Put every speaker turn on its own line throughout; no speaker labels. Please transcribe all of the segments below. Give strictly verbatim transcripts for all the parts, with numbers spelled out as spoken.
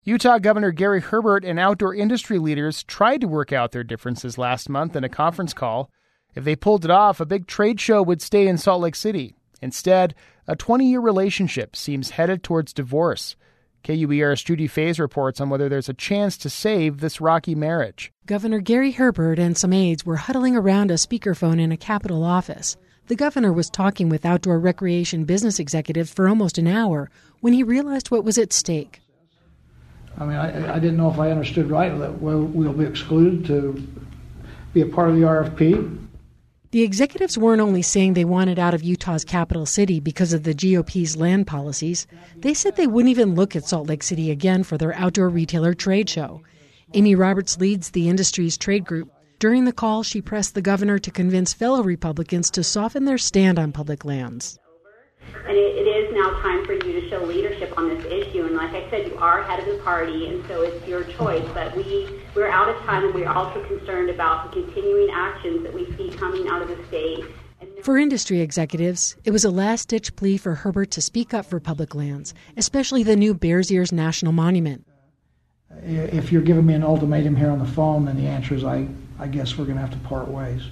Utah Governor Gary Herbert and outdoor industry leaders tried to work out their differences last month in a conference call. If they pulled it off, a big trade show would stay in Salt Lake City. Instead, a twenty-year relationship seems headed towards divorce. K U E R's Judy Faze reports on whether there's a chance to save this rocky marriage.
Governor Gary Herbert and some aides were huddling around a speakerphone in a Capitol office. The governor was talking with outdoor recreation business executives for almost an hour when he realized what was at stake.
I mean, I, I didn't know if I understood right that we'll, we'll be excluded to be a part of the R F P.
The executives weren't only saying they wanted out of Utah's capital city because of the G O P's land policies. They said they wouldn't even look at Salt Lake City again for their outdoor retailer trade show. Amy Roberts leads the industry's trade group. During the call, she pressed the governor to convince fellow Republicans to soften their stand on public lands.
And it, it is now time for you to show leadership on this issue. And like I said, you are head of the party, and so it's your choice. But we, we're out of time, and we're also concerned about the continuing actions that we see coming out of the state.
For industry executives, it was a last-ditch plea for Herbert to speak up for public lands, especially the new Bears Ears National Monument.
If you're giving me an ultimatum here on the phone, then the answer is I, I guess we're going to have to part ways.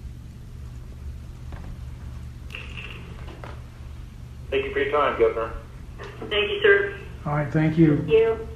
Thank you for your time, Governor.
Thank you, sir.
All right, thank you.
Thank you.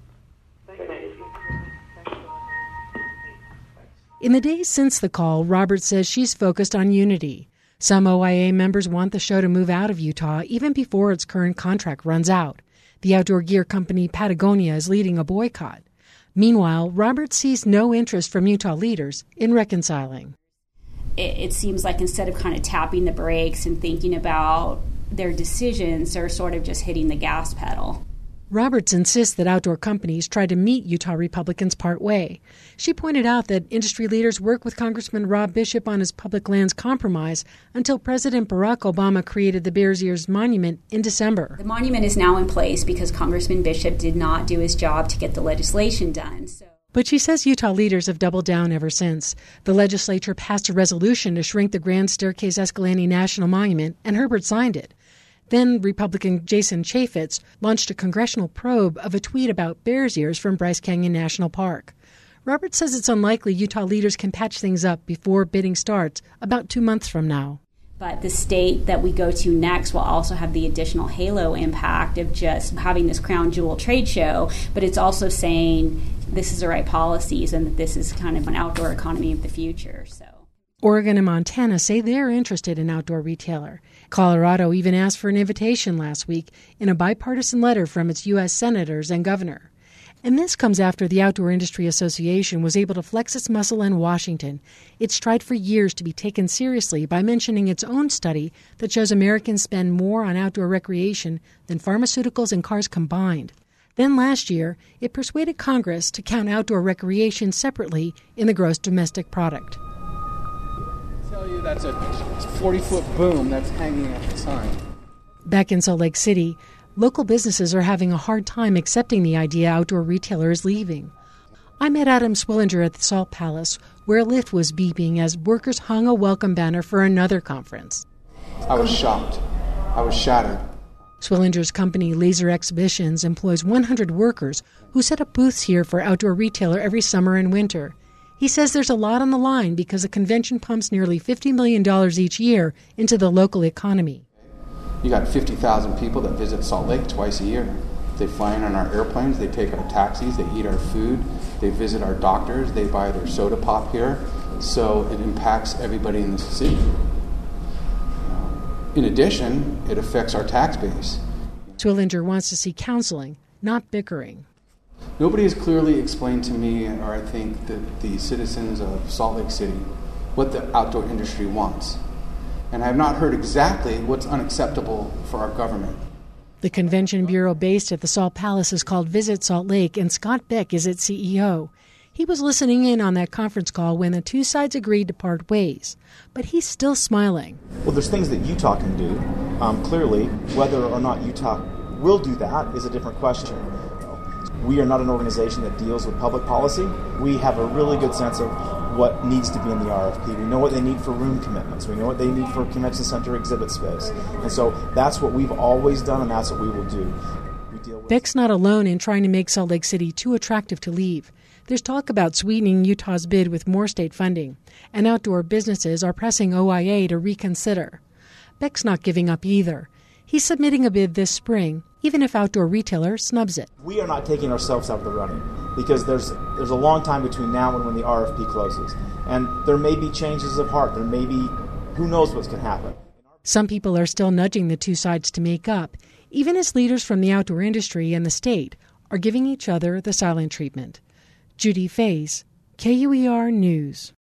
In the days since the call, Roberts says she's focused on unity. Some O I A members want the show to move out of Utah even before its current contract runs out. The outdoor gear company Patagonia is leading a boycott. Meanwhile, Roberts sees no interest from Utah leaders in reconciling.
It, it seems like instead of kind of tapping the brakes and thinking about their decisions, they're sort of just hitting the gas pedal.
Roberts insists that outdoor companies try to meet Utah Republicans part way. She pointed out that industry leaders worked with Congressman Rob Bishop on his public lands compromise until President Barack Obama created the Bears Ears Monument in December.
The monument is now in place because Congressman Bishop did not do his job to get the legislation done. So.
But she says Utah leaders have doubled down ever since. The legislature passed a resolution to shrink the Grand Staircase Escalante National Monument, and Herbert signed it. Then Republican Jason Chaffetz launched a congressional probe of a tweet about Bears Ears from Bryce Canyon National Park. Roberts says it's unlikely Utah leaders can patch things up before bidding starts about two months from now.
But the state that we go to next will also have the additional halo impact of just having this crown jewel trade show, but it's also saying this is the right policies and that this is kind of an outdoor economy of the future. So.
Oregon and Montana say they're interested in outdoor retailer. Colorado even asked for an invitation last week in a bipartisan letter from its U S senators and governor. And this comes after the Outdoor Industry Association was able to flex its muscle in Washington. It's tried for years to be taken seriously by mentioning its own study that shows Americans spend more on outdoor recreation than pharmaceuticals and cars combined. Then last year, it persuaded Congress to count outdoor recreation separately in the gross domestic product.
Tell you that's a forty-foot boom that's hanging at the sign.
Back in Salt Lake City, local businesses are having a hard time accepting the idea outdoor retailer is leaving. I met Adam Swillinger at the Salt Palace, where a lift was beeping as workers hung a welcome banner for another conference.
I was shocked. I was shattered.
Swillinger's company, Laser Exhibitions, employs one hundred workers who set up booths here for outdoor retailer every summer and winter. He says there's a lot on the line because the convention pumps nearly fifty million dollars each year into the local economy.
You got fifty thousand people that visit Salt Lake twice a year. They fly in on our airplanes, they take our taxis, they eat our food, they visit our doctors, they buy their soda pop here. So it impacts everybody in the city. In addition, it affects our tax base.
Swillinger wants to see counseling, not bickering.
Nobody has clearly explained to me, or I think that the citizens of Salt Lake City, what the outdoor industry wants. And I have not heard exactly what's unacceptable for our government.
The convention bureau based at the Salt Palace is called Visit Salt Lake, and Scott Beck is its C E O. He was listening in on that conference call when the two sides agreed to part ways. But he's still smiling.
Well, there's things that Utah can do. Um, clearly, whether or not Utah will do that is a different question. We are not an organization that deals with public policy. We have a really good sense of what needs to be in the R F P. We know what they need for room commitments. We know what they need for convention center exhibit space. And so that's what we've always done, and that's what we will do. We deal with
Beck's not alone in trying to make Salt Lake City too attractive to leave. There's talk about sweetening Utah's bid with more state funding, and outdoor businesses are pressing O I A to reconsider. Beck's not giving up either. He's submitting a bid this spring, even if outdoor retailer snubs it.
We are not taking ourselves out of the running because there's there's a long time between now and when the R F P closes. And there may be changes of heart. There may be, who knows what's going to happen.
Some people are still nudging the two sides to make up, even as leaders from the outdoor industry and the state are giving each other the silent treatment. Judy Faze, K U E R News.